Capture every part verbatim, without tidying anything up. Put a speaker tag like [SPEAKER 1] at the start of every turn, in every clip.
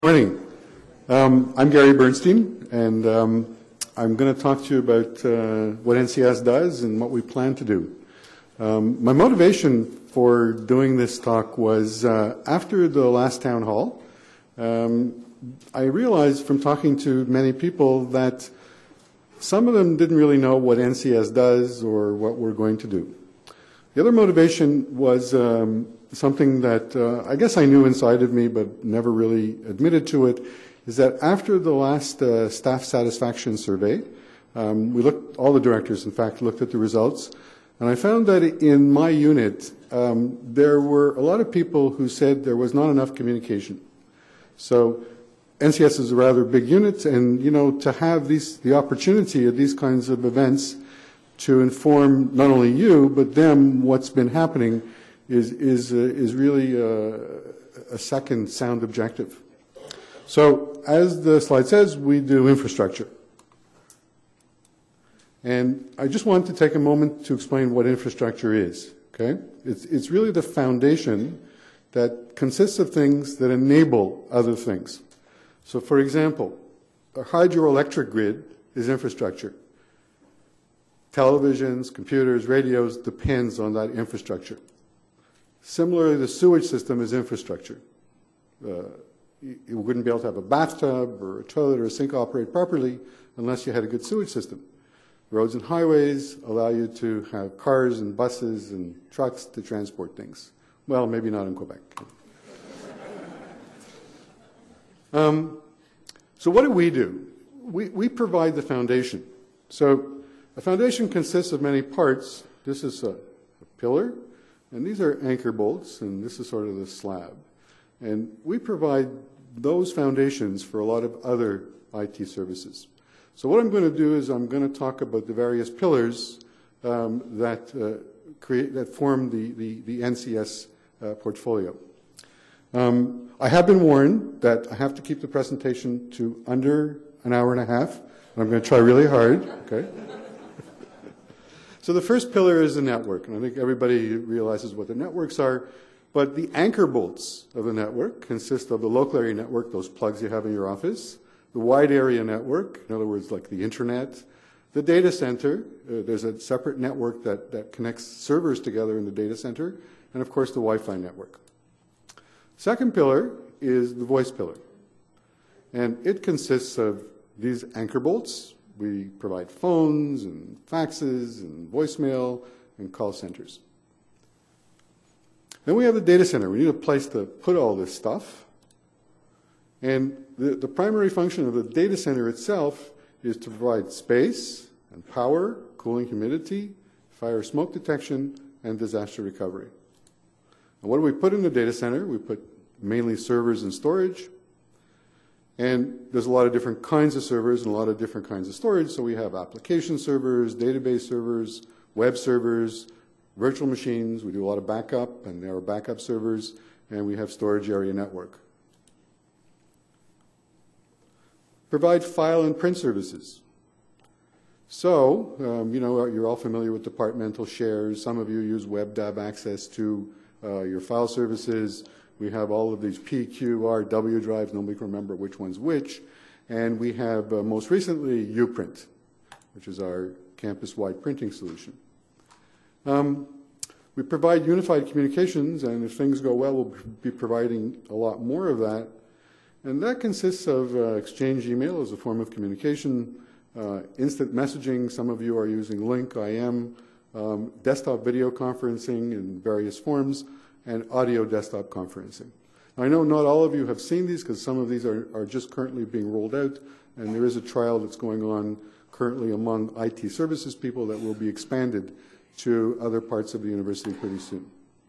[SPEAKER 1] Morning. Um, I'm Gary Bernstein, and um, I'm going to talk to you about uh, what N C S does and what we plan to do. Um, my motivation for doing this talk was uh, after the last town hall, um, I realized from talking to many people that some of them didn't really know what N C S does or what we're going to do. The other motivation was um, something that uh, I guess I knew inside of me but never really admitted to it, is that after the last uh, staff satisfaction survey, um, we looked, all the directors in fact looked at the results, and I found that in my unit um, there were a lot of people who said there was not enough communication. So N C S is a rather big unit, and you know, to have these, the opportunity at these kinds of events to inform not only you but them what's been happening is is uh, is really uh, a second sound objective. So, as the slide says, we do infrastructure, and I just want to take a moment to explain what infrastructure is. Okay, it's it's really the foundation that consists of things that enable other things. So, for example, a hydroelectric grid is infrastructure. Televisions, computers, radios depends on that infrastructure. Similarly, the sewage system is infrastructure. Uh, you, you wouldn't be able to have a bathtub or a toilet or a sink operate properly unless you had a good sewage system. Roads and highways allow you to have cars and buses and trucks to transport things. Well, maybe not in Quebec. um, so what do we do? We, we provide the foundation. So a foundation consists of many parts. This is a, a pillar, and these are anchor bolts, and this is sort of the slab. And we provide those foundations for a lot of other I T services. So what I'm going to do is I'm going to talk about the various pillars um, that uh, create that form the, the, the N C S uh, portfolio. Um, I have been warned that I have to keep the presentation to under an hour and a half. I'm going to try really hard. Okay. So the first pillar is the network, and I think everybody realizes what the networks are, but the anchor bolts of the network consist of the local area network, those plugs you have in your office, the wide area network, in other words, like the internet, the data center, uh, there's a separate network that, that connects servers together in the data center, and of course the Wi-Fi network. Second pillar is the voice pillar, and it consists of these anchor bolts. We provide phones and faxes and voicemail and call centers. Then we have the data center. We need a place to put all this stuff. And the, the primary function of the data center itself is to provide space and power, cooling, humidity, fire smoke detection, and disaster recovery. And what do we put in the data center? We put mainly servers and storage. And there's a lot of different kinds of servers and a lot of different kinds of storage. So we have application servers, database servers, web servers, virtual machines. We do a lot of backup and there are backup servers, and we have storage area network. Provide file and print services. So, um, you know, you're all familiar with departmental shares. Some of you use WebDAV access to uh, your file services. We have all of these P, Q, R, W drives. Nobody can remember which one's which. And we have uh, most recently Uprint, which is our campus-wide printing solution. Um, we provide unified communications, and if things go well, we'll be providing a lot more of that. And that consists of uh, Exchange email as a form of communication, uh, instant messaging. Some of you are using Lync, I M, um, desktop video conferencing in various forms, and audio desktop conferencing. Now, I know not all of you have seen these because some of these are, are just currently being rolled out, and there is a trial that's going on currently among I T services people that will be expanded to other parts of the university pretty soon.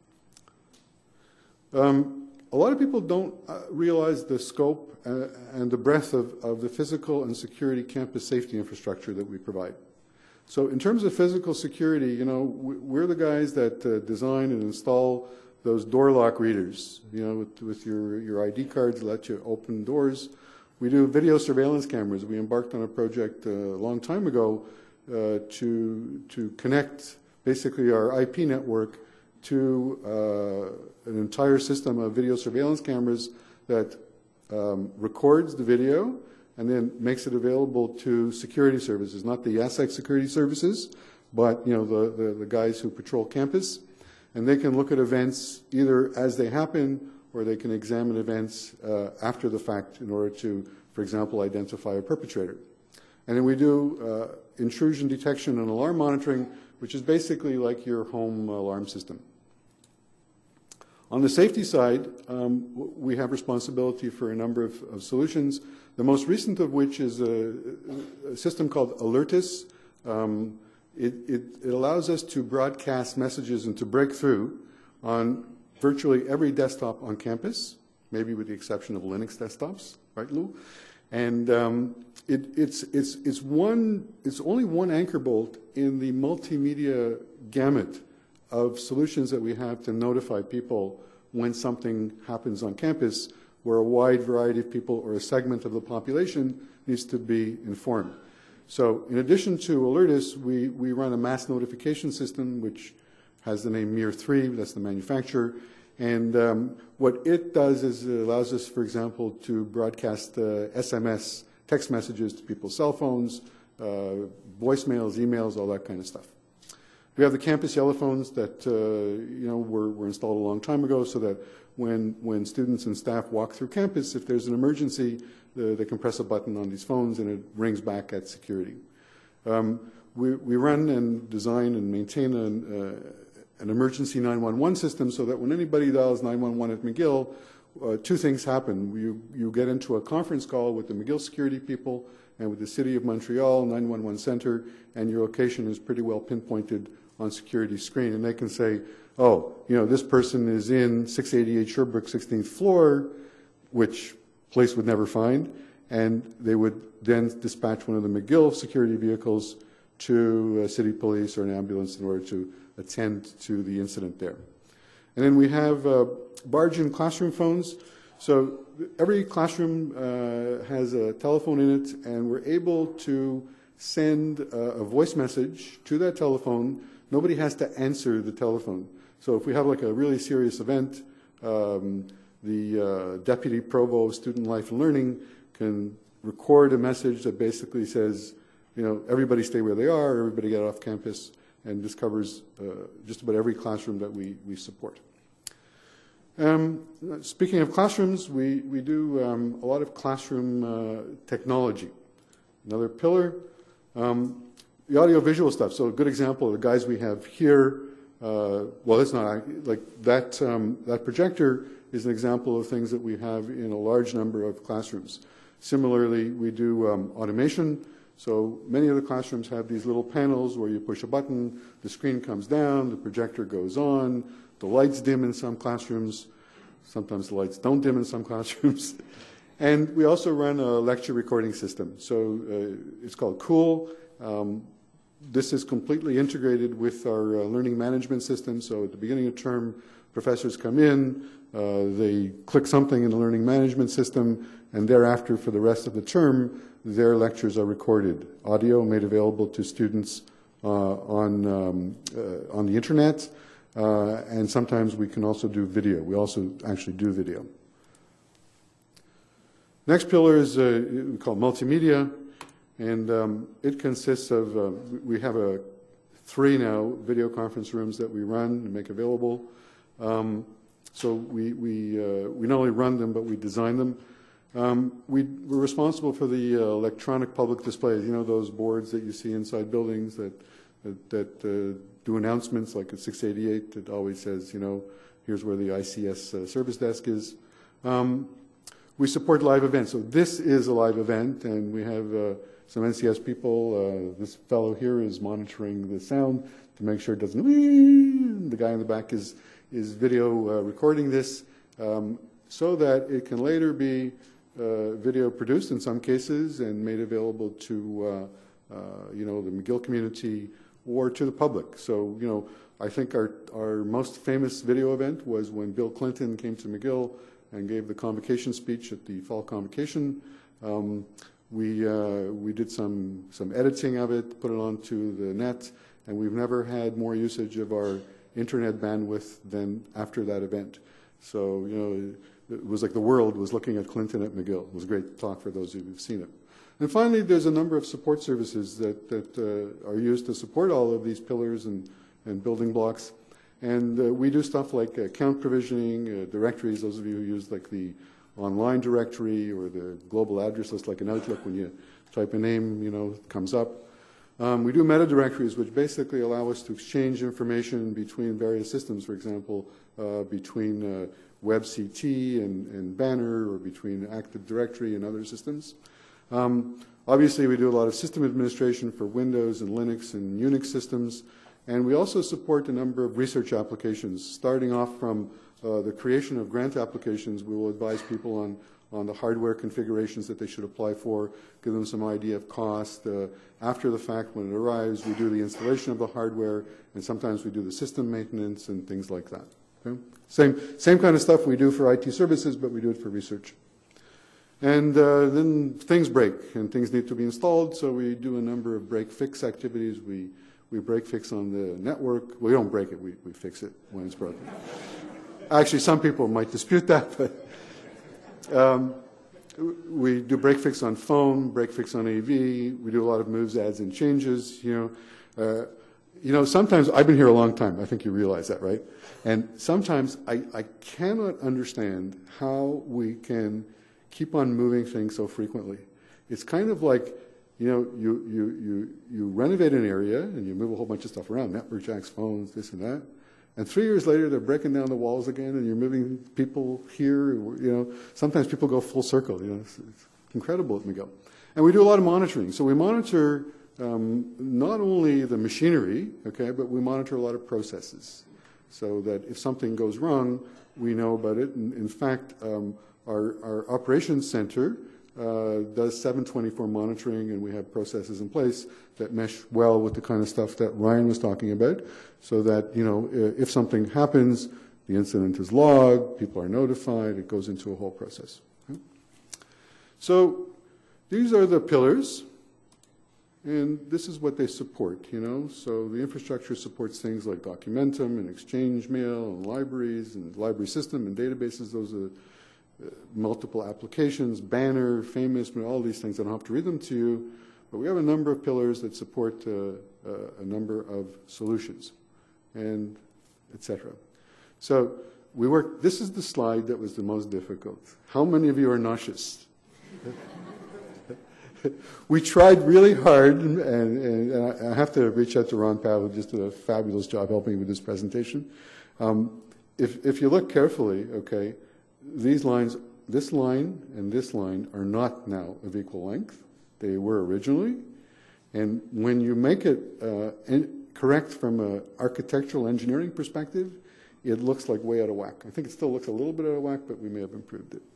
[SPEAKER 1] Um, a lot of people don't uh, realize the scope uh, and the breadth of, of the physical and security campus safety infrastructure that we provide. So in terms of physical security, you know, we're the guys that uh, design and install those door lock readers, you know, with, with your, your I D cards, let you open doors. We do video surveillance cameras. We embarked on a project uh, a long time ago uh, to, to connect basically our I P network to uh, an entire system of video surveillance cameras that um, records the video and then makes it available to security services, not the ASIC security services, but you know the, the, the guys who patrol campus. And they can look at events either as they happen or they can examine events uh, after the fact in order to, for example, identify a perpetrator. And then we do uh, intrusion detection and alarm monitoring, which is basically like your home alarm system. On the safety side, um, we have responsibility for a number of, of solutions, the most recent of which is a, a system called Alertus. Um, it, it, it allows us to broadcast messages and to break through on virtually every desktop on campus, maybe with the exception of Linux desktops, right, Lou? And um, it, it's, it's, it's, one, it's only one anchor bolt in the multimedia gamut of solutions that we have to notify people when something happens on campus where a wide variety of people or a segment of the population needs to be informed. So in addition to Alertus, we, we run a mass notification system which has the name Mir three, that's the manufacturer. And um, what it does is it allows us, for example, to broadcast uh, S M S, text messages to people's cell phones, uh, voicemails, emails, all that kind of stuff. We have the campus yellow phones that uh, you know were, were installed a long time ago, so that when when students and staff walk through campus, if there's an emergency, uh, they can press a button on these phones and it rings back at security. Um, we we run and design and maintain an, uh, an emergency nine one one system, so that when anybody dials nine one one at McGill, uh, two things happen. You you get into a conference call with the McGill security people and with the City of Montreal nine one one Center, and your location is pretty well pinpointed on security screen, and they can say, oh, you know, this person is in six eighty-eight Sherbrooke sixteenth floor, which police would never find, and they would then dispatch one of the McGill security vehicles to uh, city police or an ambulance in order to attend to the incident there. And then we have uh, barge-in classroom phones. So every classroom uh, has a telephone in it, and we're able to send uh, a voice message to that telephone. Nobody has to answer the telephone. So if we have like a really serious event, um, the uh, Deputy Provost Student Life and Learning can record a message that basically says, you know, everybody stay where they are, everybody get off campus, and this covers uh, just about every classroom that we, we support. Um, speaking of classrooms, we, we do um, a lot of classroom uh, technology. Another pillar. Um, The audio-visual stuff. So a good example of the guys we have here. Uh, well, it's not like that. Um, that projector is an example of things that we have in a large number of classrooms. Similarly, we do um, automation. So many of the classrooms have these little panels where you push a button, the screen comes down, the projector goes on, the lights dim in some classrooms. Sometimes the lights don't dim in some classrooms. And we also run a lecture recording system. So uh, it's called Cool. Um, this is completely integrated with our uh, learning management system. So at the beginning of term, professors come in, uh, they click something in the learning management system, and thereafter for the rest of the term, their lectures are recorded, audio made available to students uh, on, um, uh, on the internet, uh, and sometimes we can also do video. We also actually do video. Next pillar is uh, we call multimedia. And um, it consists of, uh, we have a three now video conference rooms that we run and make available. Um, so we, we, uh, we not only run them, but we design them. Um, we, we're responsible for the uh, electronic public displays, you know, those boards that you see inside buildings that, that, that uh, do announcements, like at six eighty-eight, it always says, you know, here's where the I C S uh, service desk is. Um, we support live events. So this is a live event, and we have uh, some N C S people. Uh, this fellow here is monitoring the sound to make sure it doesn't. Whee! The guy in the back is is video uh, recording this, um, so that it can later be uh, video produced in some cases and made available to uh, uh, you know, the McGill community or to the public. So you know, I think our our most famous video event was when Bill Clinton came to McGill and gave the convocation speech at the fall convocation. Um, We, uh, we did some, some editing of it, put it onto the net, and we've never had more usage of our internet bandwidth than after that event. So, you know, it was like the world was looking at Clinton at McGill. It was a great talk for those of you who've seen it. And finally, there's a number of support services that, that uh, are used to support all of these pillars and, and building blocks. And uh, we do stuff like account provisioning, uh, directories, those of you who use like the online directory or the global address list like in Outlook, when you type a name, you know, it comes up. Um, we do meta directories, which basically allow us to exchange information between various systems, for example, uh, between uh, WebCT and, and Banner, or between Active Directory and other systems. Um, obviously, we do a lot of system administration for Windows and Linux and Unix systems. And we also support a number of research applications. Starting off from uh, the creation of grant applications, we will advise people on, on the hardware configurations that they should apply for, give them some idea of cost. Uh, after the fact, when it arrives, we do the installation of the hardware, and sometimes we do the system maintenance and things like that. Okay? Same, same kind of stuff we do for I T services, but we do it for research. And uh, then things break, and things need to be installed, so we do a number of break-fix activities. We We break fix on the network. We don't break it, we, we fix it when it's broken. Actually, some people might dispute that, but um, we do break fix on phone, break fix on A V. We do a lot of moves, adds, and changes. You know, uh, you know. Sometimes, I've been here a long time. I think you realize that, right? And sometimes I, I cannot understand how we can keep on moving things so frequently. It's kind of like, you know, you, you, you, you renovate an area and you move a whole bunch of stuff around, network jacks, phones, this and that. And three years later, they're breaking down the walls again and you're moving people here. You know, sometimes people go full circle. You know, it's, it's incredible at McGill. And we do a lot of monitoring. So we monitor um, not only the machinery, okay, but we monitor a lot of processes so that if something goes wrong, we know about it. And in fact, um, our, our operations center Uh, does seven twenty-four monitoring, and we have processes in place that mesh well with the kind of stuff that Ryan was talking about, so that, you know, if something happens, the incident is logged, people are notified, it goes into a whole process. Okay? So these are the pillars, and this is what they support, you know. So the infrastructure supports things like Documentum and Exchange Mail and libraries and library system and databases. Those are Uh, multiple applications, Banner, Famous, all these things. I don't have to read them to you, but we have a number of pillars that support uh, uh, a number of solutions, and et cetera. So we work. This is the slide that was the most difficult. How many of you are nauseous? We tried really hard, and, and, and I have to reach out to Ron Powell, who just did a fabulous job helping me with this presentation. Um, if, if you look carefully, okay, these lines, this line and this line are not now of equal length. They were originally. And when you make it uh, in, correct from an architectural engineering perspective, it looks like way out of whack. I think it still looks a little bit out of whack, but we may have improved it.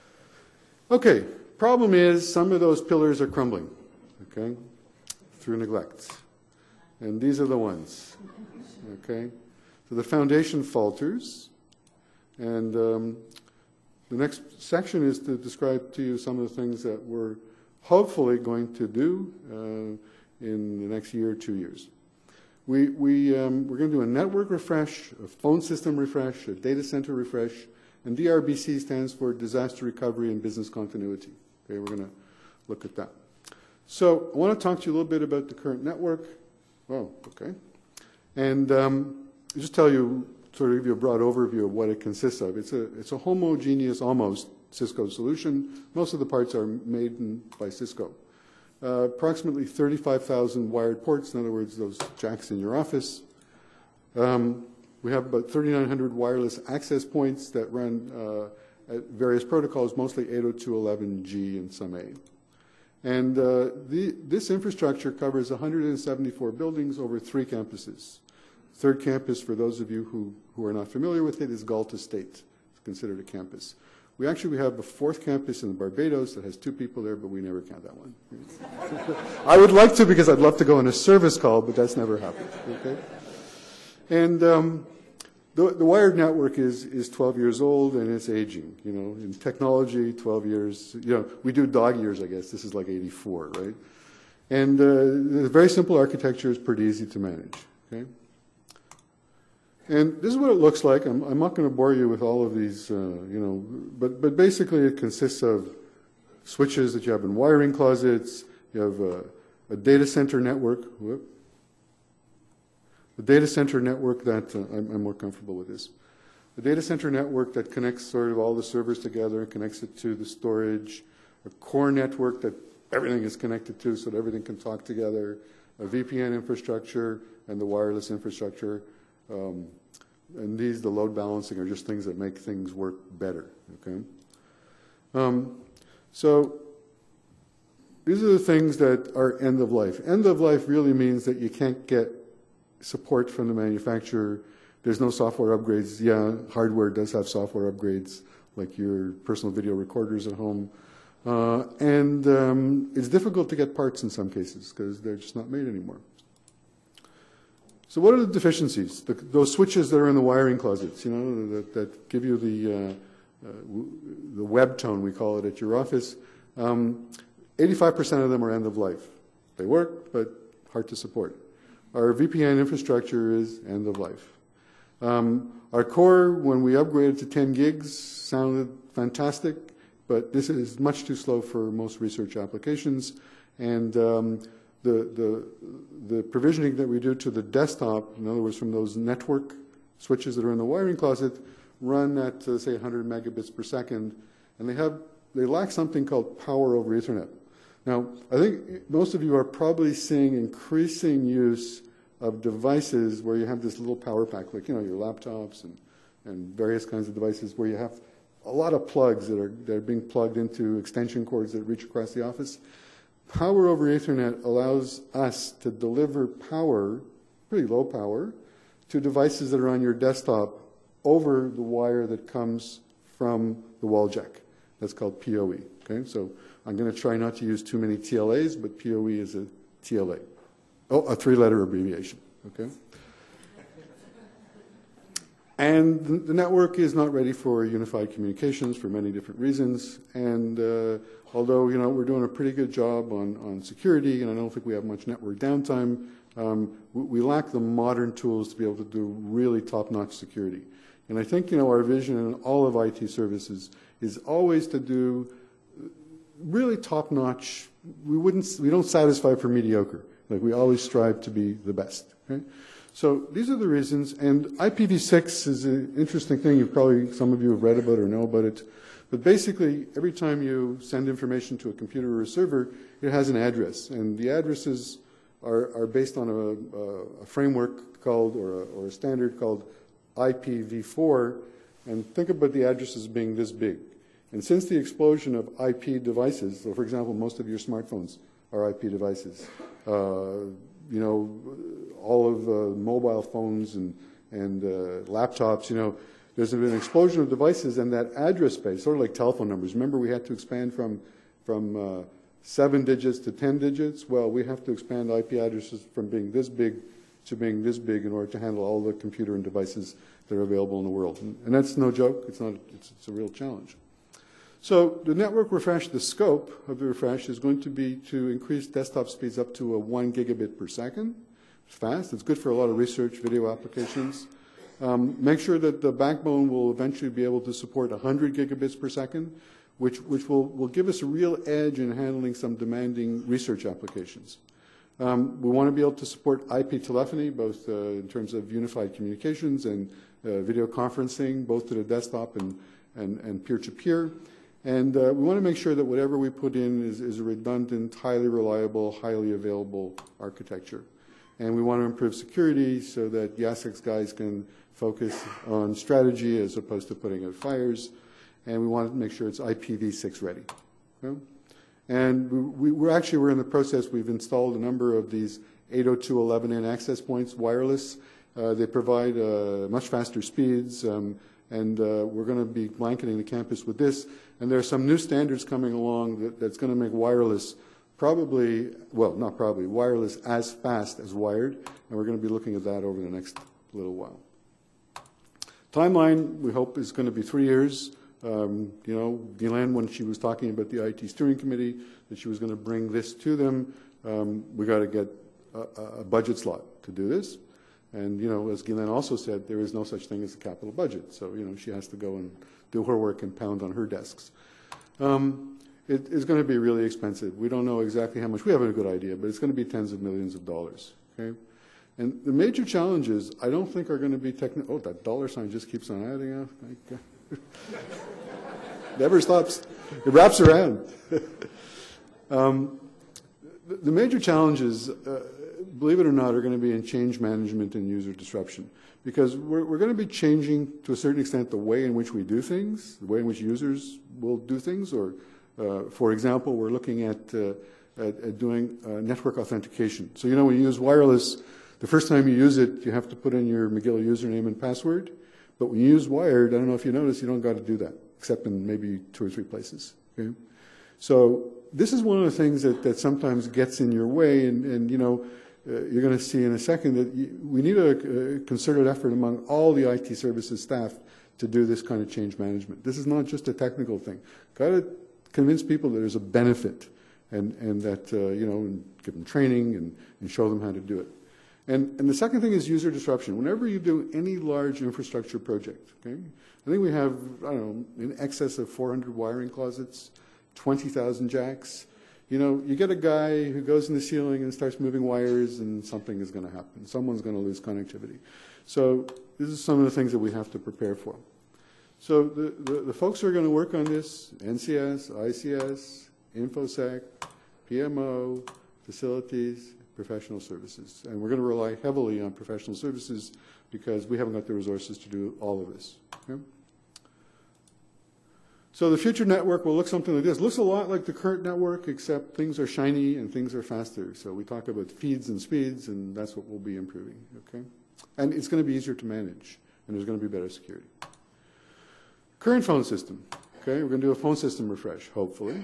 [SPEAKER 1] Okay, problem is some of those pillars are crumbling, okay, through neglect. And these are the ones, okay? So the foundation falters, and um, the next section is to describe to you some of the things that we're hopefully going to do uh, in the next year or two years. We, we, um, we're going to do a network refresh, a phone system refresh, a data center refresh, and D R B C stands for Disaster Recovery and Business Continuity. Okay, we're going to look at that. So I want to talk to you a little bit about the current network. Oh, okay. And um, just tell you, sort of give you a broad overview of what it consists of. It's a, it's a homogeneous, almost, Cisco solution. Most of the parts are made in, by Cisco. Uh, approximately thirty-five thousand wired ports, in other words, those jacks in your office. Um, we have about thirty-nine hundred wireless access points that run uh, at various protocols, mostly eight oh two dot eleven G and some A. And uh, the, this infrastructure covers one hundred seventy-four buildings over three campuses. Third campus, for those of you who, who are not familiar with it, is Galt Estate. It's considered a campus. We actually have a fourth campus in Barbados that has two people there, but we never count that one. I would like to, because I'd love to go on a service call, but that's never happened. Okay? And um, the, the wired network is, is twelve years old, and it's aging. You know, in technology, twelve years. You know, we do dog years, I guess. This is like eighty-four, right? And uh, the very simple architecture is pretty easy to manage. Okay? And this is what it looks like. I'm, I'm not going to bore you with all of these, uh, you know, but, but basically it consists of switches that you have in wiring closets. You have a, a data center network. Whoop. The data center network that, uh, I'm, I'm more comfortable with this. The data center network that connects sort of all the servers together and connects it to the storage. A core network that everything is connected to so that everything can talk together. A V P N infrastructure and the wireless infrastructure. Um, and these, the load balancing, are just things that make things work better, okay? Um, so these are the things that are end of life. End of life really means that you can't get support from the manufacturer. There's no software upgrades. Yeah, hardware does have software upgrades, like your personal video recorders at home. Uh, and um, it's difficult to get parts in some cases because they're just not made anymore. So what are the deficiencies? The, those switches that are in the wiring closets, you know, that, that give you the, uh, uh, the web tone, we call it at your office. Um, eighty-five percent of them are end of life. They work, but hard to support. Our V P N infrastructure is end of life. Um, our core, when we upgraded to ten gigs, sounded fantastic, but this is much too slow for most research applications. And um, The, the, the provisioning that we do to the desktop, in other words, from those network switches that are in the wiring closet, run at, uh, say, one hundred megabits per second, and they have, they lack something called power over Ethernet. Now, I think most of you are probably seeing increasing use of devices where you have this little power pack, like, you know, your laptops and, and various kinds of devices where you have a lot of plugs that are, that are being plugged into extension cords that reach across the office. Power over Ethernet allows us to deliver power, pretty low power, to devices that are on your desktop over the wire that comes from the wall jack. That's called P O E. Okay, so I'm going to try not to use too many T L As, but P O E is a T L A. Oh, a three-letter abbreviation. Okay. And the, the network is not ready for unified communications for many different reasons. And uh, although, you know, we're doing a pretty good job on, on security, and I don't think we have much network downtime, um, we, we lack the modern tools to be able to do really top-notch security. And I think, you know, our vision in all of I T services is always to do really top-notch. We wouldn't, we don't satisfy for mediocre. Like, we always strive to be the best. Okay? So these are the reasons, and I P v six is an interesting thing. You probably, some of you have read about it or know about it. But basically, every time you send information to a computer or a server, it has an address. And the addresses are, are based on a, a, a framework called, or a, or a standard called I P v four. And think about the addresses being this big. And since the explosion of I P devices, so for example, most of your smartphones are I P devices. Uh, you know, all of uh, mobile phones and, and uh, laptops, you know, there's been an explosion of devices, and that address space, sort of like telephone numbers. Remember, we had to expand from, from uh, seven digits to ten digits? Well, we have to expand I P addresses from being this big to being this big in order to handle all the computer and devices that are available in the world. And, and that's no joke. It's, not, it's, it's a real challenge. So the network refresh, the scope of the refresh is going to be to increase desktop speeds up to a one gigabit per second. It's fast. It's good for a lot of research video applications. Um, make sure that the backbone will eventually be able to support one hundred gigabits per second, which, which will, will give us a real edge in handling some demanding research applications. Um, we want to be able to support I P telephony, both uh, in terms of unified communications and uh, video conferencing, both to the desktop and, and, and peer-to-peer. And uh, we want to make sure that whatever we put in is, is a redundant, highly reliable, highly available architecture. And we want to improve security so that Jacek's guys can focus on strategy as opposed to putting out fires. And we want to make sure it's I P v six ready. Okay? And we, we're actually, we're in the process, we've installed a number of these eight oh two dot eleven n access points, wireless. Uh, they provide uh, much faster speeds. Um, And uh, we're going to be blanketing the campus with this. And there are some new standards coming along that, that's going to make wireless probably, well, not probably, wireless as fast as wired. And we're going to be looking at that over the next little while. Timeline, we hope, is going to be three years. Um, you know, Guylaine, when she was talking about the I T steering committee, that she was going to bring this to them, um, we got to get a, a budget slot to do this. And, you know, as Guylaine also said, there is no such thing as a capital budget. So, you know, she has to go and do her work and pound on her desks. Um, it is going to be really expensive. We don't know exactly how much. We have a good idea, but it's going to be tens of millions of dollars. Okay? And the major challenges, I don't think, are going to be technical. Oh, that dollar sign just keeps on adding up. Never stops. It wraps around. um, the, the major challenges, uh, believe it or not, are going to be in change management and user disruption. Because we're, we're going to be changing, to a certain extent, the way in which we do things, the way in which users will do things. Or, uh, for example, we're looking at, uh, at, at doing uh, network authentication. So, you know, when you use wireless, the first time you use it, you have to put in your McGill username and password. But when you use wired, I don't know if you notice, you don't got to do that, except in maybe two or three places. Okay? So this is one of the things that, that sometimes gets in your way, and, and you know, uh, you're going to see in a second that you, we need a, a concerted effort among all the I T services staff to do this kind of change management. This is not just a technical thing. Got to convince people that there's a benefit, and, and that, uh, you know, and give them training and, and show them how to do it. And, and the second thing is user disruption. Whenever you do any large infrastructure project, okay, I think we have, I don't know, in excess of four hundred wiring closets, twenty thousand jacks. You know, you get a guy who goes in the ceiling and starts moving wires, and something is going to happen. Someone's going to lose connectivity. So this is some of the things that we have to prepare for. So the, the, the folks who are going to work on this, N C S, I C S, InfoSec, P M O, facilities, professional services. And we're going to rely heavily on professional services because we haven't got the resources to do all of this. Okay? So the future network will look something like this. It looks a lot like the current network, except things are shiny and things are faster. So we talk about feeds and speeds, and that's what we'll be improving. Okay? And it's going to be easier to manage, and there's going to be better security. Current phone system. Okay? We're going to do a phone system refresh, hopefully.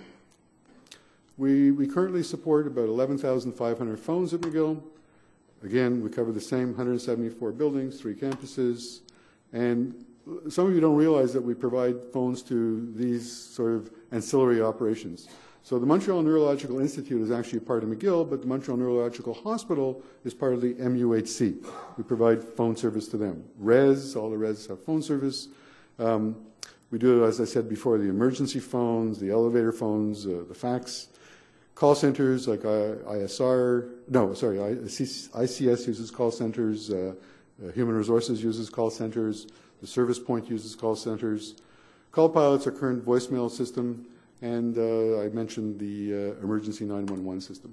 [SPEAKER 1] We, we currently support about eleven thousand five hundred phones at McGill. Again, we cover the same one hundred seventy-four buildings, three campuses. And some of you don't realize that we provide phones to these sort of ancillary operations. So the Montreal Neurological Institute is actually a part of McGill, but the Montreal Neurological Hospital is part of the M U H C. We provide phone service to them. Res, all the res have phone service. Um, we do, as I said before, the emergency phones, the elevator phones, uh, the fax. Call centers like I S R, no, sorry, I C S uses call centers, uh, uh, Human Resources uses call centers, the Service Point uses call centers. Call Pilot's our current voicemail system, and uh, I mentioned the uh, emergency nine one one system.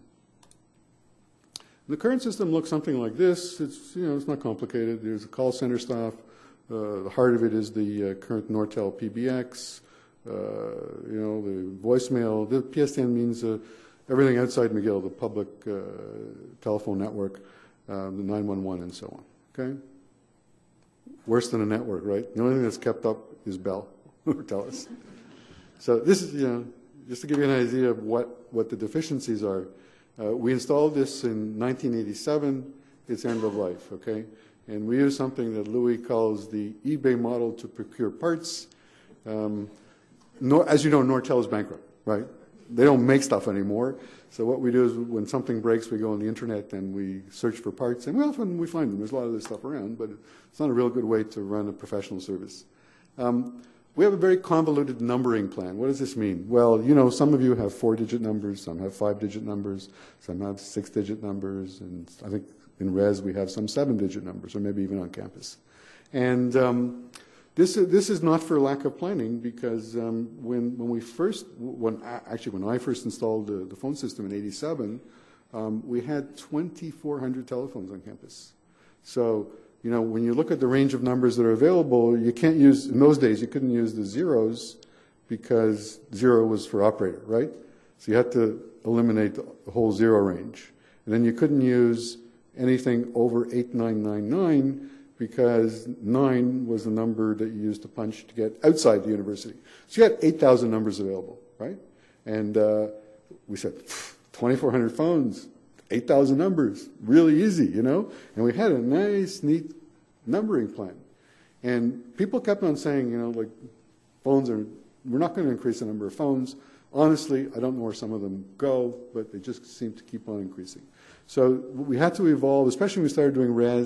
[SPEAKER 1] The current system looks something like this. It's, you know, it's not complicated. There's a call center staff. Uh, the heart of it is the uh, current Nortel P B X. Uh, you know, the voicemail. The P S N means uh, everything outside McGill, the public uh, telephone network, uh, the nine one one, and so on. Okay? Worse than a network, right? The only thing that's kept up is Bell or Telus. So this is, you know, just to give you an idea of what, what the deficiencies are. Uh, we installed this in nineteen eighty-seven. It's end of life, okay? And we use something that Louis calls the eBay model to procure parts. Um, Nor, as you know, Nortel is bankrupt, right? They don't make stuff anymore. So what we do is when something breaks, we go on the internet and we search for parts, and we often we find them. There's a lot of this stuff around, but it's not a real good way to run a professional service. Um, we have a very convoluted numbering plan. What does this mean? Well, you know, some of you have four-digit numbers, some have five-digit numbers, some have six-digit numbers, and I think in Res we have some seven-digit numbers, or maybe even on campus. And um, This is, this is not for lack of planning, because um, when, when we first, when, actually when I first installed the, the phone system in eighty-seven, um, we had twenty-four hundred telephones on campus. So, you know, when you look at the range of numbers that are available, you can't use, in those days, you couldn't use the zeros because zero was for operator, right? So you had to eliminate the whole zero range. And then you couldn't use anything over eight nine nine nine because nine was the number that you used to punch to get outside the university. So you had eight thousand numbers available, right? And uh, we said, twenty-four hundred phones, eight thousand numbers, really easy, you know? And we had a nice, neat numbering plan. And people kept on saying, you know, like, phones are, we're not going to increase the number of phones. Honestly, I don't know where some of them go, but they just seem to keep on increasing. So we had to evolve, especially when we started doing res.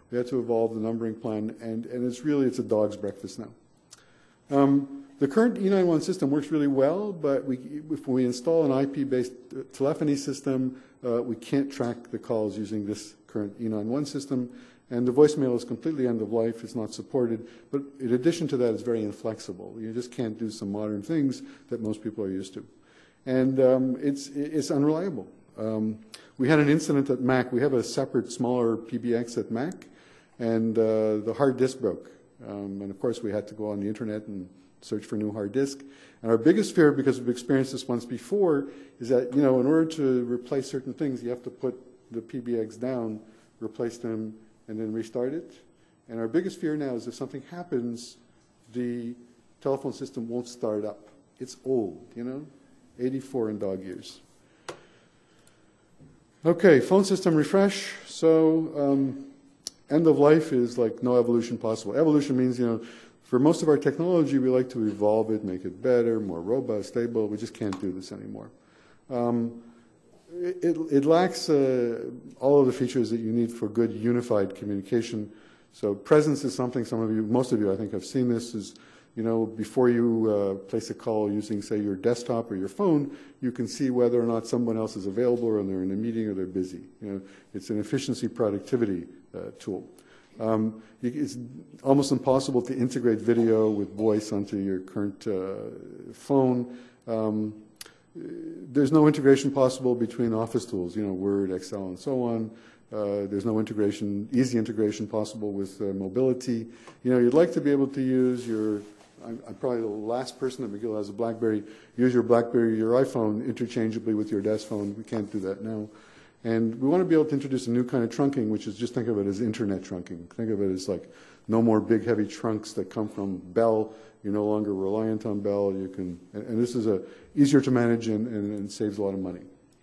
[SPEAKER 1] We had to evolve the numbering plan, and, and it's really, it's a dog's breakfast now. Um, the current E nine one one system works really well, but we, if we install an I P-based telephony system, uh, we can't track the calls using this current E nine one one system, and the voicemail is completely end of life, it's not supported, but in addition to that, it's very inflexible. You just can't do some modern things that most people are used to. And um, it's, it's unreliable. Um, we had an incident at Mac. We have a separate, smaller P B X at Mac, and uh, the hard disk broke. Um, and of course, we had to go on the internet and search for a new hard disk. And our biggest fear, because we've experienced this once before, is that, you know, in order to replace certain things, you have to put the P B X down, replace them, and then restart it. And our biggest fear now is if something happens, the telephone system won't start up. It's old, you know, eighty-four in dog years. Okay, phone system refresh. So um, end of life is like no evolution possible. Evolution means, you know, for most of our technology, we like to evolve it, make it better, more robust, stable. We just can't do this anymore. Um, it, it lacks uh, all of the features that you need for good unified communication. So presence is something some of you, most of you I think have seen this, is, you know, before you uh, place a call using, say, your desktop or your phone, you can see whether or not someone else is available or they're in a meeting or they're busy. You know, it's an efficiency productivity uh, tool. Um, it's almost impossible to integrate video with voice onto your current uh, phone. Um, there's no integration possible between Office tools, you know, Word, Excel, and so on. Uh, there's no integration, easy integration possible with uh, mobility. You know, you'd like to be able to use your, I'm, I'm probably the last person at McGill has a BlackBerry, use your BlackBerry, your iPhone interchangeably with your desk phone. We can't do that now. And we want to be able to introduce a new kind of trunking, which is just think of it as internet trunking. Think of it as like no more big heavy trunks that come from Bell. You're no longer reliant on Bell. You can, and, and this is a easier to manage and, and, and saves a lot of money.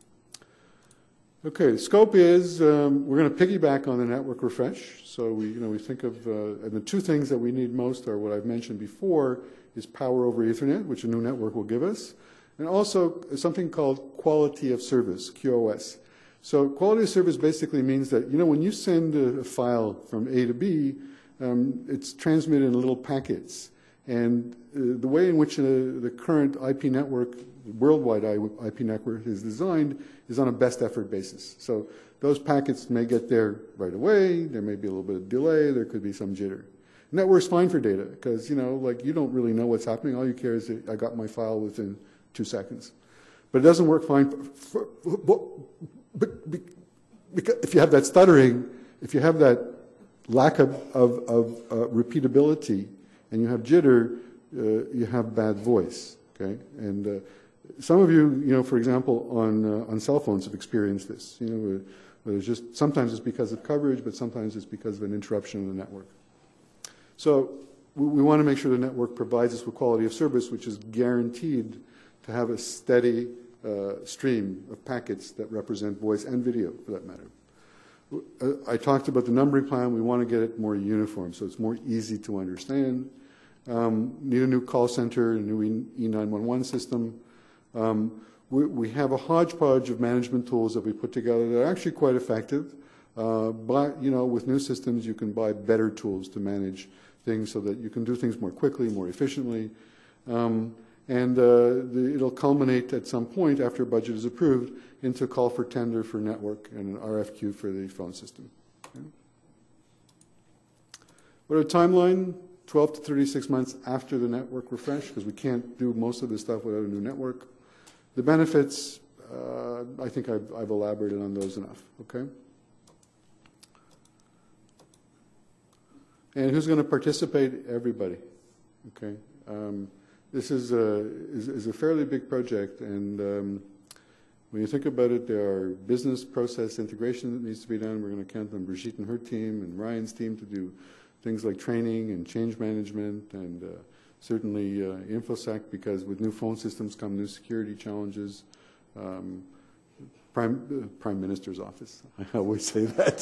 [SPEAKER 1] Okay, scope is um, we're going to piggyback on the network refresh. So we, you know, we think of, uh, and the two things that we need most are what I've mentioned before is power over Ethernet, which a new network will give us, and also something called quality of service, Q O S. So quality of service basically means that, you know, when you send a, a file from A to B, um, it's transmitted in little packets. And uh, the way in which uh, the current I P network, worldwide I P network is designed is on a best effort basis. So those packets may get there right away. There may be a little bit of delay. There could be some jitter. And that works fine for data because, you know, like you don't really know what's happening. All you care is that I got my file within two seconds. But it doesn't work fine for, for, for But because if you have that stuttering, if you have that lack of, of, of uh, repeatability, and you have jitter, uh, you have bad voice. Okay, and uh, some of you, you know, for example, on uh, on cell phones have experienced this. You know, where it's just sometimes it's because of coverage, but sometimes it's because of an interruption in the network. So we, we want to make sure the network provides us with quality of service, which is guaranteed to have a steady Uh, stream of packets that represent voice and video, for that matter. Uh, I talked about the numbering plan. We want to get it more uniform, so it's more easy to understand. Um, need a new call center, a new E nine one one system. Um, we, we have a hodgepodge of management tools that we put together that are actually quite effective. Uh, but, you know, with new systems, you can buy better tools to manage things so that you can do things more quickly, more efficiently. Um, And uh, the, it'll culminate at some point after a budget is approved into a call for tender for network and an R F Q for the phone system. Okay. What a timeline, twelve to thirty-six months after the network refresh, because we can't do most of this stuff without a new network. The benefits, uh, I think I've, I've elaborated on those enough. Okay. And who's going to participate? Everybody. Okay. Um, This is a, is, is a fairly big project, and um, when you think about it, there are business process integration that needs to be done. We're going to count on Brigitte and her team and Ryan's team to do things like training and change management, and uh, certainly uh, InfoSec, because with new phone systems come new security challenges. Um, Prime, uh, Prime Minister's office, I always say that.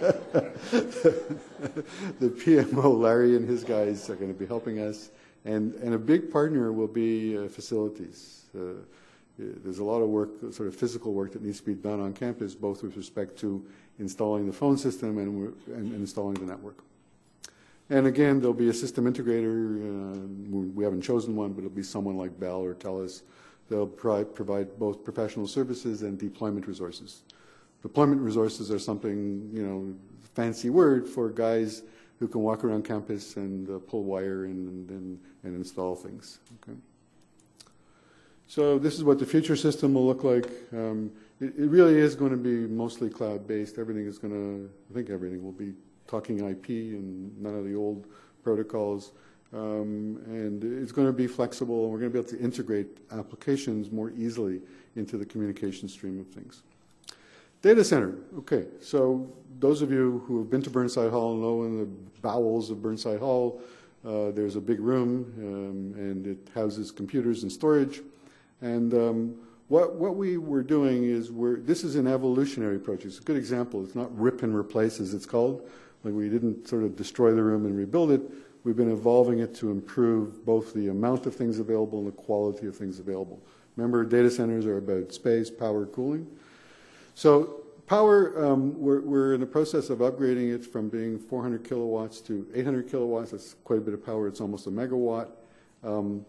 [SPEAKER 1] The P M O, Larry, and his guys are going to be helping us. And, and a big partner will be uh, facilities. Uh, there's a lot of work, sort of physical work that needs to be done on campus, both with respect to installing the phone system and, and installing the network. And again, there'll be a system integrator. Uh, we haven't chosen one, but it'll be someone like Bell or TELUS. They'll pro provide both professional services and deployment resources. Deployment resources are something, you know, fancy word for guys who can walk around campus and uh, pull wire and, and, and install things. Okay. So this is what the future system will look like. Um, it, it really is going to be mostly cloud-based. Everything is going to, I think everything will be talking I P and none of the old protocols. Um, and it's going to be flexible, and we're going to be able to integrate applications more easily into the communication stream of things. Data center. Okay, so those of you who have been to Burnside Hall know in the bowels of Burnside Hall, uh, there's a big room, um, and it houses computers and storage. And um, what, what we were doing is, we're, this is an evolutionary approach. It's a good example. It's not rip and replace, as it's called. Like, we didn't sort of destroy the room and rebuild it. We've been evolving it to improve both the amount of things available and the quality of things available. Remember, data centers are about space, power, cooling. So power, um, we're, we're in the process of upgrading it from being four hundred kilowatts to eight hundred kilowatts. That's quite a bit of power. It's almost a megawatt. Um,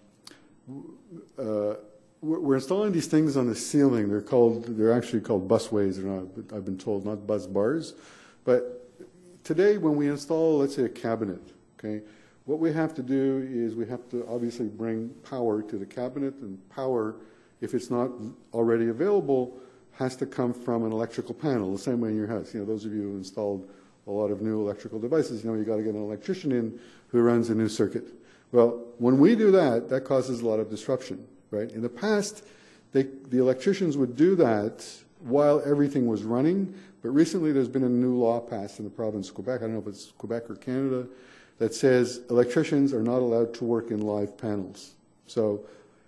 [SPEAKER 1] uh, we're installing these things on the ceiling. They're called, they're actually called busways. They're not, I've been told, not bus bars. But today, when we install, let's say, a cabinet, okay, what we have to do is we have to obviously bring power to the cabinet, and power, if it's not already available, has to come from an electrical panel, the same way in your house. You know, those of you who installed a lot of new electrical devices, you know, you got to get an electrician in who runs a new circuit. Well, when we do that, that causes a lot of disruption, right? In the past, they, the electricians would do that while everything was running, but recently there's been a new law passed in the province of Quebec, I don't know if it's Quebec or Canada, that says electricians are not allowed to work in live panels. So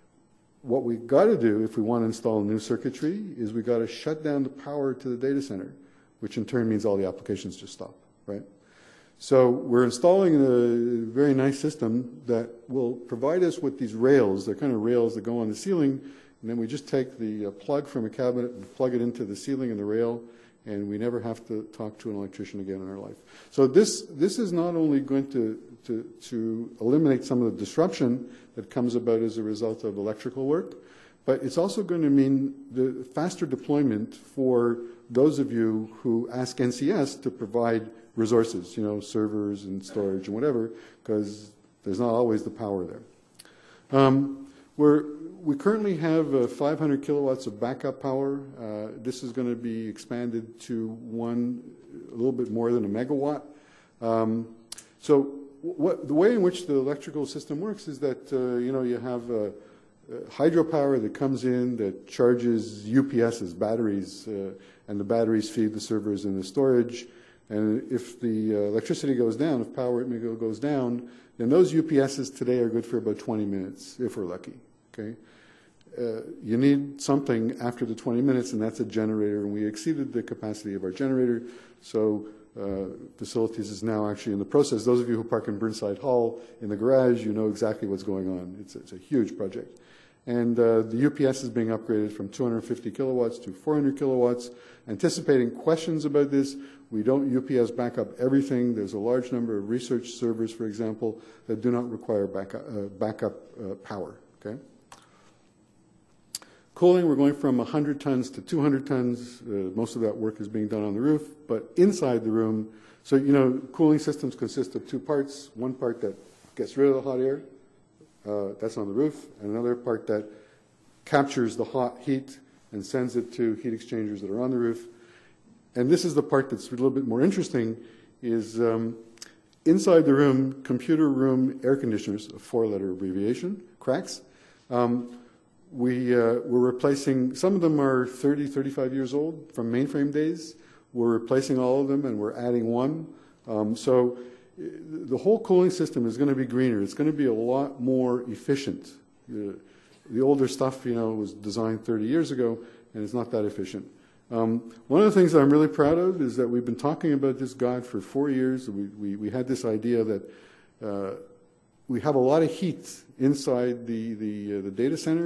[SPEAKER 1] what we've got to do if we want to install new circuitry is we've got to shut down the power to the data center, which in turn means all the applications just stop, right? So we're installing a very nice system that will provide us with these rails. They're kind of rails that go on the ceiling, and then we just take the uh, plug from a cabinet and plug it into the ceiling and the rail, and we never have to talk to an electrician again in our life. So this, this is not only going to, to, to eliminate some of the disruption that comes about as a result of electrical work, but it's also going to mean the faster deployment for those of you who ask N C S to provide resources, you know, servers and storage and whatever, because there's not always the power there. Um, we're, we currently have uh, five hundred kilowatts of backup power. Uh, this is going to be expanded to one, a little bit more than a megawatt. Um, so what, the way in which the electrical system works is that, uh, you know, you have uh, uh, hydropower that comes in that charges U P S's, batteries, uh, and the batteries feed the servers and the storage. And if the uh, electricity goes down, if power goes down, then those U P S's today are good for about twenty minutes, if we're lucky, okay? Uh, you need something after the twenty minutes, and that's a generator, and we exceeded the capacity of our generator, so uh, Facilities is now actually in the process. Those of you who park in Burnside Hall in the garage, you know exactly what's going on. It's, it's a huge project. And uh, the U P S is being upgraded from two hundred fifty kilowatts to four hundred kilowatts. Anticipating questions about this, we don't U P S back up everything. There's a large number of research servers, for example, that do not require backup, uh, backup uh, power, okay? Cooling, we're going from one hundred tons to two hundred tons. Uh, most of that work is being done on the roof, but inside the room, so, you know, cooling systems consist of two parts. One part that gets rid of the hot air, uh, that's on the roof, and another part that captures the hot heat and sends it to heat exchangers that are on the roof. And this is the part that's a little bit more interesting, is um, inside the room, computer room air conditioners, a four-letter abbreviation, CRACs. Um, we, uh, we're replacing, some of them are thirty, thirty-five years old from mainframe days. We're replacing all of them, and we're adding one. Um, so the whole cooling system is going to be greener. It's going to be a lot more efficient. Uh, the older stuff, you know, was designed thirty years ago, and it's not that efficient. Um, one of the things that I'm really proud of is that we've been talking about this guide for four years. We, we, we had this idea that uh, we have a lot of heat inside the, the, uh, the data center,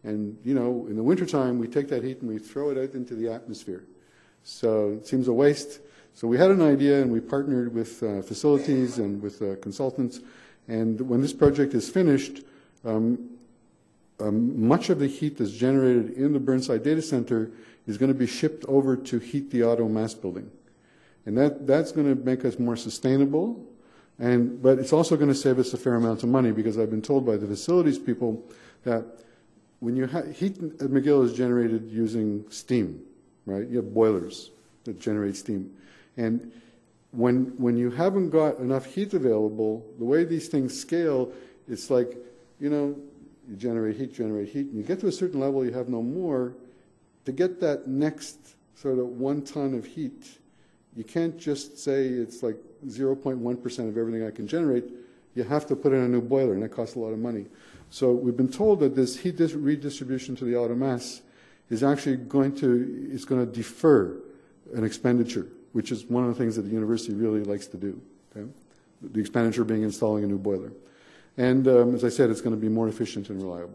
[SPEAKER 1] And, you know, in the wintertime, we take that heat and we throw it out into the atmosphere. So it seems a waste. So we had an idea, and we partnered with uh, facilities and with uh, consultants. And when this project is finished, um, um, much of the heat that's generated in the Burnside data center is going to be shipped over to heat the Otto Mass building. And that, that's going to make us more sustainable. And, but it's also going to save us a fair amount of money, because I've been told by the facilities people that when you ha heat at McGill is generated using steam, right? You have boilers that generate steam. And when, when you haven't got enough heat available, the way these things scale, it's like, you know, you generate heat, generate heat, and you get to a certain level, you have no more. To get that next sort of one ton of heat, you can't just say it's like zero point one percent of everything I can generate. You have to put in a new boiler, and that costs a lot of money. So we've been told that this heat redistribution to the Otto Mass is actually going to, it's going to defer an expenditure, which is one of the things that the university really likes to do. Okay? The expenditure being installing a new boiler. And um, as I said, it's going to be more efficient and reliable.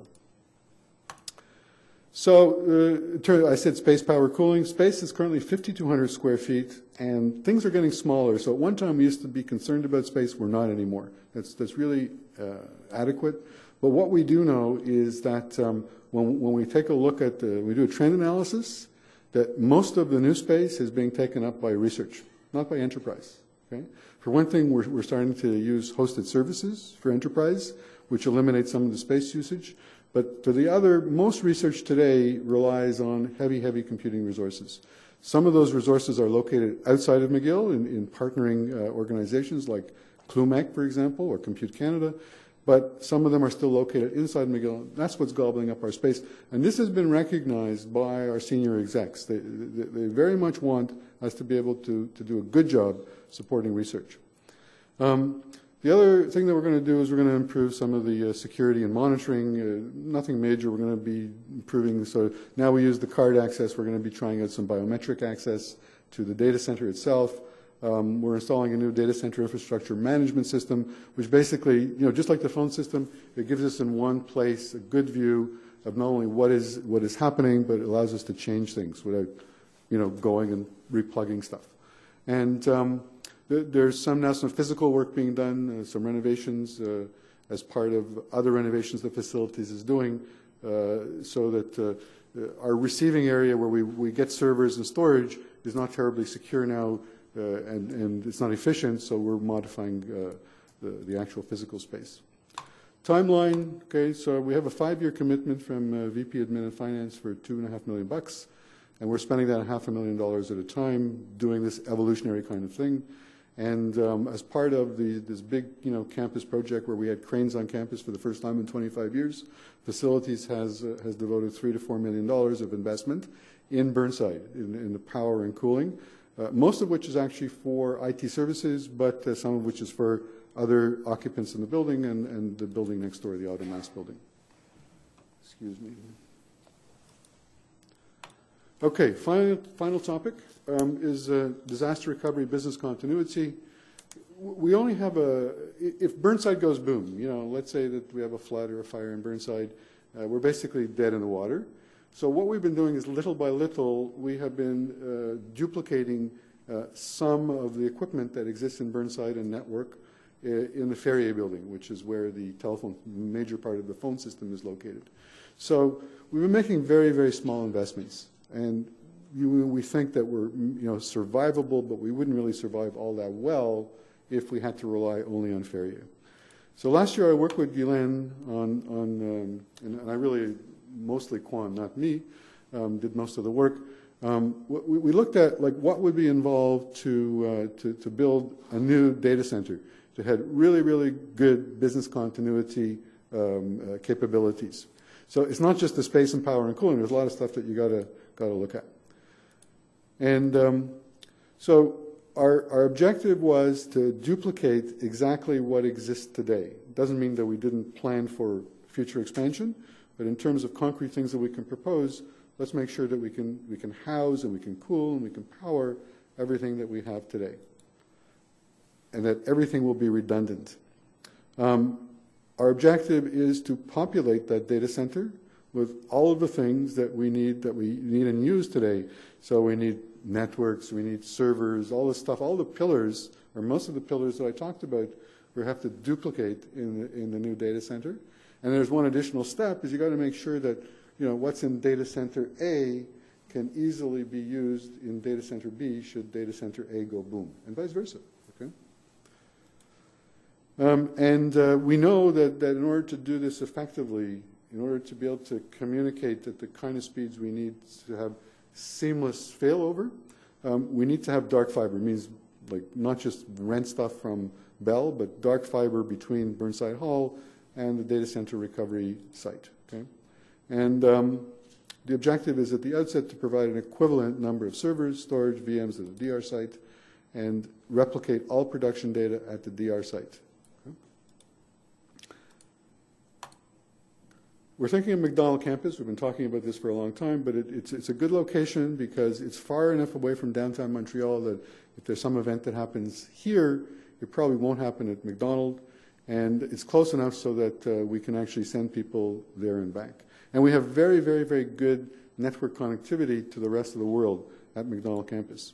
[SPEAKER 1] So uh, I said space, power, cooling. Space is currently fifty-two hundred square feet, and things are getting smaller. So at one time we used to be concerned about space. We're not anymore. That's, that's really uh, adequate. But what we do know is that um, when, when we take a look at, the, we do a trend analysis, that most of the new space is being taken up by research, not by enterprise. Okay? For one thing, we're, we're starting to use hosted services for enterprise, which eliminates some of the space usage. But for the other, most research today relies on heavy, heavy computing resources. Some of those resources are located outside of McGill in, in partnering uh, organizations like CLUMEC, for example, or Compute Canada. But some of them are still located inside McGill. That's what's gobbling up our space. And this has been recognized by our senior execs. They, they, they very much want us to be able to, to do a good job supporting research. Um, the other thing that we're going to do is we're going to improve some of the uh, security and monitoring. Uh, nothing major. We're going to be improving. So now we use the card access. We're going to be trying out some biometric access to the data center itself. Um, we're installing a new data center infrastructure management system, which basically, you know, just like the phone system, it gives us in one place a good view of not only what is what is happening, but it allows us to change things without, you know, going and replugging stuff. And um, th there's some now some physical work being done, uh, some renovations uh, as part of other renovations the facilities is doing, uh, so that uh, our receiving area where we, we get servers and storage is not terribly secure now. Uh, and, and it's not efficient, so we're modifying uh, the, the actual physical space. Timeline, okay, so we have a five-year commitment from uh, V P Admin and Finance for two and a half million bucks, and we're spending that a half a million dollars at a time doing this evolutionary kind of thing. And um, as part of the, this big, you know, campus project where we had cranes on campus for the first time in twenty-five years, Facilities has, uh, has devoted three to four million dollars of investment in Burnside, in, in the power and cooling. Uh, most of which is actually for I T services, but uh, some of which is for other occupants in the building and, and the building next door, the Otto Mass building. Excuse me. Okay, final, final topic um, is uh, disaster recovery, business continuity. We only have a, if Burnside goes boom, you know, let's say that we have a flood or a fire in Burnside, uh, we're basically dead in the water. So what we've been doing is little by little, we have been uh, duplicating uh, some of the equipment that exists in Burnside and network uh, in the Ferrier building, which is where the telephone, major part of the phone system is located. So we've been making very, very small investments. And you, we think that we're, you know, survivable, but we wouldn't really survive all that well if we had to rely only on Ferrier. So last year I worked with Guylaine on, on um, and, and I really, mostly Quan, not me, um, did most of the work. Um, we, we looked at like what would be involved to, uh, to, to build a new data center that had really, really good business continuity um, uh, capabilities. So it's not just the space and power and cooling. There's a lot of stuff that you gotta gotta look at. And um, so our, our objective was to duplicate exactly what exists today. It doesn't mean that we didn't plan for future expansion, but in terms of concrete things that we can propose, let's make sure that we can, we can house and we can cool and we can power everything that we have today, and that everything will be redundant. Um, our objective is to populate that data center with all of the things that we need, that we need and use today. So we need networks, we need servers, all this stuff, all the pillars, or most of the pillars that I talked about, we have to duplicate in the, in the new data center. And there's one additional step, is you got to make sure that, you know, what's in data center A can easily be used in data center B should data center A go boom, and vice versa. Okay. Um, and uh, we know that, that in order to do this effectively, in order to be able to communicate at the kind of speeds we need to have seamless failover, um, we need to have dark fiber. It means like not just rent stuff from Bell, but dark fiber between Burnside Hall and the data center recovery site. Okay? And um, the objective is at the outset to provide an equivalent number of servers, storage, V Ms at the D R site, and replicate all production data at the D R site. We're thinking of McDonald campus. We've been talking about this for a long time, but it, it's, it's a good location because it's far enough away from downtown Montreal that if there's some event that happens here, it probably won't happen at McDonald. And it's close enough so that uh, we can actually send people there and back. And we have very, very, very good network connectivity to the rest of the world at McDonald campus.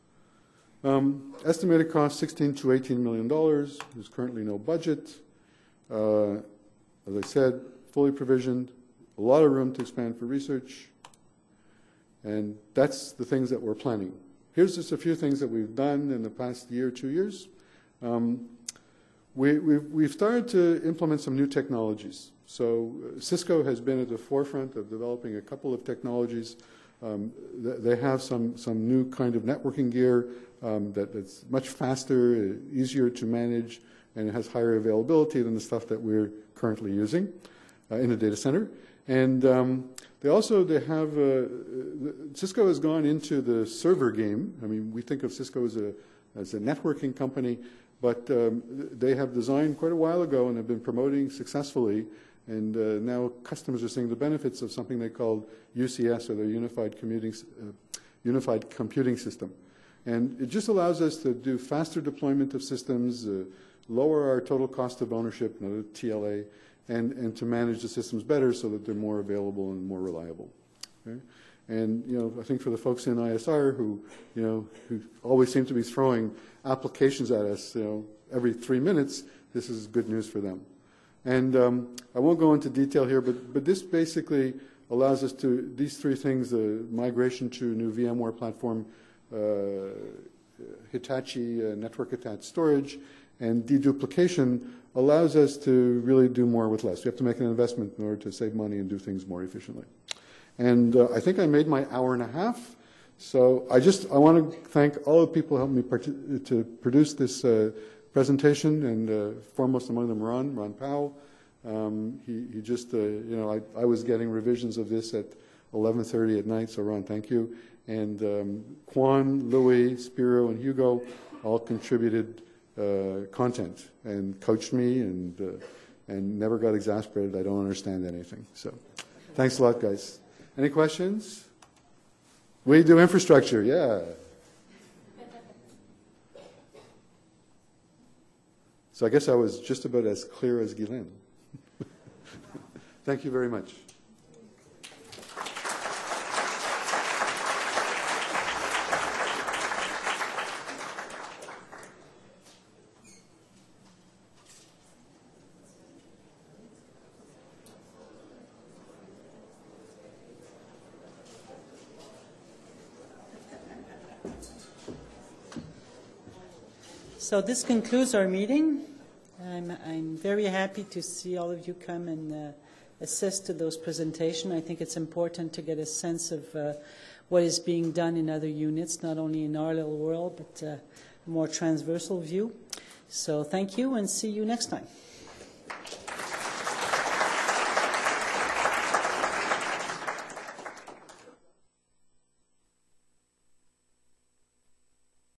[SPEAKER 1] Um, estimated cost sixteen to eighteen million dollars. There's currently no budget. Uh, as I said, fully provisioned, a lot of room to expand for research, and that's the things that we're planning. Here's just a few things that we've done in the past year, two years. Um, we, we've, we've started to implement some new technologies. So uh, Cisco has been at the forefront of developing a couple of technologies. Um, th they have some, some new kind of networking gear um, that, that's much faster, easier to manage, and it has higher availability than the stuff that we're currently using Uh, in the data center. And um, they also, they have, uh, Cisco has gone into the server game. I mean, we think of Cisco as a, as a networking company, but um, they have designed quite a while ago and have been promoting successfully, and uh, now customers are seeing the benefits of something they call U C S, or the Unified Commuting, uh, Unified Computing System. And it just allows us to do faster deployment of systems, uh, lower our total cost of ownership, you know, T L A, And, and to manage the systems better so that they're more available and more reliable. Okay? And, you know, I think for the folks in I S R who, you know, who always seem to be throwing applications at us, you know, every three minutes, this is good news for them. And um, I won't go into detail here, but, but this basically allows us to, these three things, the migration to new VMware platform, uh, Hitachi uh, network attached storage, and deduplication allows us to really do more with less. We have to make an investment in order to save money and do things more efficiently. And uh, I think I made my hour and a half. So I just, I want to thank all the people who helped me to produce this uh, presentation, and uh, foremost among them Ron, Ron Powell. Um, he, he just, uh, you know, I, I was getting revisions of this at eleven thirty at night, so Ron, thank you. And um, Quan, Louis, Spiro, and Hugo all contributed Uh, content and coached me, and uh, and never got exasperated. I don't understand anything. So, thanks a lot, guys. Any questions? We do infrastructure, yeah. So I guess I was just about as clear as Guylaine. Thank you very much.
[SPEAKER 2] So this concludes our meeting. I'm, I'm very happy to see all of you come and uh, assist to those presentations. I think it's important to get a sense of uh, what is being done in other units, not only in our little world, but uh, a more transversal view. So thank you, and see you next time.